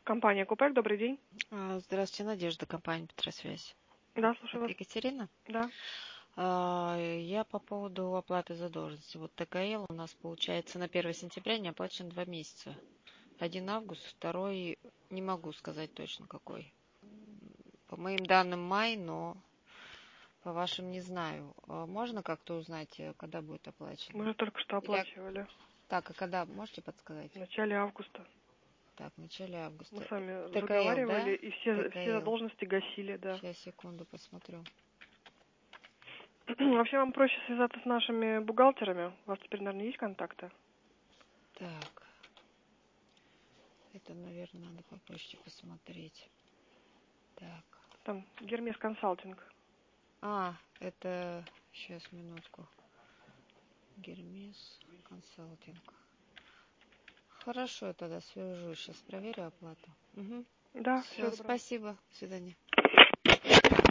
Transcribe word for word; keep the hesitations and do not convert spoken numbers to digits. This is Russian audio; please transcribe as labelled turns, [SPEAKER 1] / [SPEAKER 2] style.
[SPEAKER 1] Компания Купек, добрый день.
[SPEAKER 2] А, Здравствуйте, Надежда, компания Петросвязь.
[SPEAKER 1] Да, слушаю
[SPEAKER 2] Это
[SPEAKER 1] вас.
[SPEAKER 2] Екатерина.
[SPEAKER 1] Да.
[SPEAKER 2] А, Я по поводу оплаты задолженности. Вот ТКЛ у нас получается на первое сентября не оплачен два месяца. Один август, второй не могу сказать точно какой. По моим данным май, но по вашим не знаю. А Можно как-то узнать, э, когда будет
[SPEAKER 1] Мы
[SPEAKER 2] оплачено?
[SPEAKER 1] же только что
[SPEAKER 2] Или...
[SPEAKER 1] оплачивали.
[SPEAKER 2] Так, а когда? Можете подсказать?
[SPEAKER 1] В начале августа.
[SPEAKER 2] Так, в начале
[SPEAKER 1] Мы
[SPEAKER 2] августа.
[SPEAKER 1] с вами
[SPEAKER 2] ТКЛ,
[SPEAKER 1] разговаривали,
[SPEAKER 2] да?
[SPEAKER 1] и все, все
[SPEAKER 2] ТКЛ.
[SPEAKER 1] задолженности гасили, да.
[SPEAKER 2] Сейчас, секунду, посмотрю.
[SPEAKER 1] Вообще вам проще связаться с нашими бухгалтерами. У вас теперь, наверное, есть контакты?
[SPEAKER 2] Так. Это, наверное, надо по почте посмотреть. Так.
[SPEAKER 1] Там Гермес Консалтинг.
[SPEAKER 2] А, это... Сейчас, минутку. Гермес консалтинг. Хорошо, я тогда свяжусь. Сейчас проверю оплату. Угу.
[SPEAKER 1] Да, всего
[SPEAKER 2] Все,
[SPEAKER 1] доброго.
[SPEAKER 2] спасибо. До свидания.